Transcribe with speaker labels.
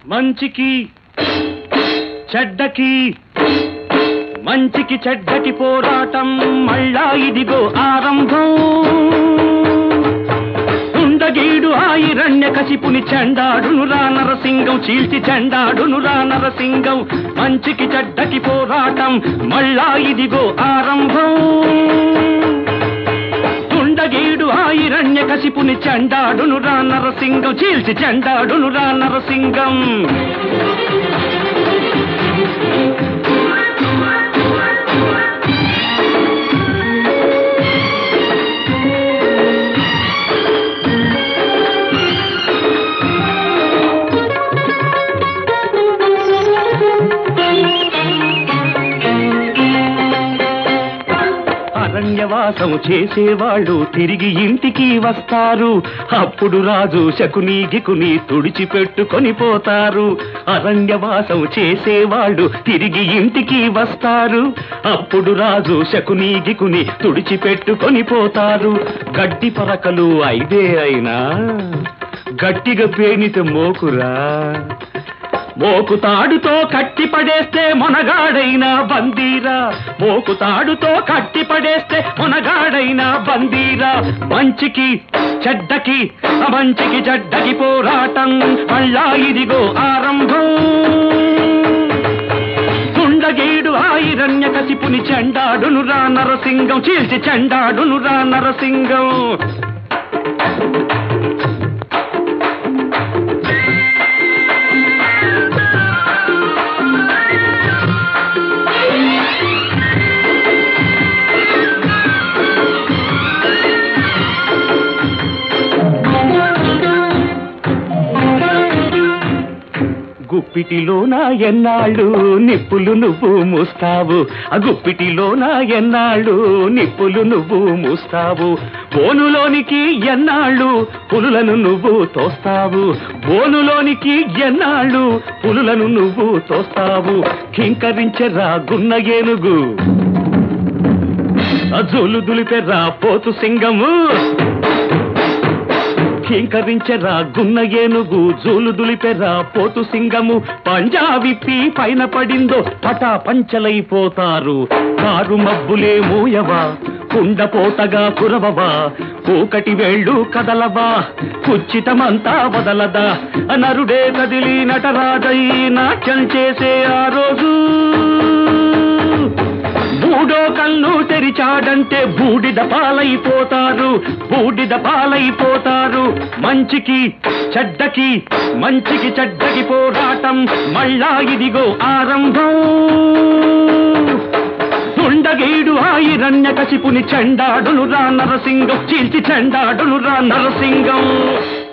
Speaker 1: మంచికి చెడ్డకి మంచికి చెడ్డకి పోరాటం మళ్ళా ఇదిగో ఆరంభం. ఉండగీడు ఆయిరణ్య కసిపుని చెండాడునురా నరసింగం, చీల్చి చెండాడునురా నరసింగం. మంచికి చెడ్డకి పోరాటం మళ్ళా ఇదిగో ఆరంభం. ఉండగీడు ఆయిరణ్య కసిపుని చెండాడునురా నరసింగం, చీల్చి చెండాడునురా నరసింగం. అరణ్యవాసము చేసేవాళ్ళు తిరిగి ఇంటికి వస్తారు. అప్పుడు రాజు శకుని గికుని తుడిచిపెట్టుకొని పోతారు. అరణ్యవాసం చేసేవాళ్ళు తిరిగి ఇంటికి వస్తారు. అప్పుడు రాజు శకుని గికుని తుడిచిపెట్టుకొని పోతారు. గడ్డి పరకలు 5 అయినా గట్టిగా పేనిత మోకురా. మోకుతాడుతో కట్టి పడేస్తే మొనగాడైనా బందీరా. మోకుతాడుతో కట్టి పడేస్తే మొనగాడైనా బందీరా. మంచికి చెడ్డకి మంచికి చెడ్డకి పోరాటం మళ్ళా ఇదిగో ఆరంభం. దుండగీడు ఆయిరణ్య కసిపుని చెండాడునురా నరసింగం, చీల్చి చెండాడునురా నరసింగం. గుప్పిటిలోనా ఎన్నాళ్ళు నిప్పులు నువ్వు మూస్తావు. ఆ గుప్పిటిలోనా ఎన్నాళ్ళు నిప్పులు నువ్వు మూస్తావు. బోనులోనికి ఎన్నాళ్ళు పులులను నువ్వు తోస్తావు. బోనులోనికి ఎన్నాళ్ళు పులులను నువ్వు తోస్తావు. కింకరించెరా గున్న ఏనుగు, జోలు దులిపెర్రా పోతు సింగము. కింకరించెరా గున్న ఏనుగు, జోలు దులిపెర్రా పోతు సింగము. పంజా విప్పి పైన పడిందో పటా పంచలైపోతారు. కారు మబ్బులే మూయవా, కుండపోతగా కురవవా. కూకటి వేళ్ళు కదలవా, కుచ్చితమంతా వదలదా. నరుడే కదిలి నటరాజై నాట్యం చేసే ఆ రోజు. మూడో కన్ను తెరిచాడంటే బూడిద పాలైపోతారు, బూడిద పాలైపోతారు. మంచికి చెడ్డకి మంచికి చెడ్డకి పోరాటం మళ్ళా ఇదిగో ఆరంభం. ఉండగీడు ఆయిరణ్య కసిపుని చెండాడునురా నరసింగం, చీల్చి చెండాడునురా నరసింగం.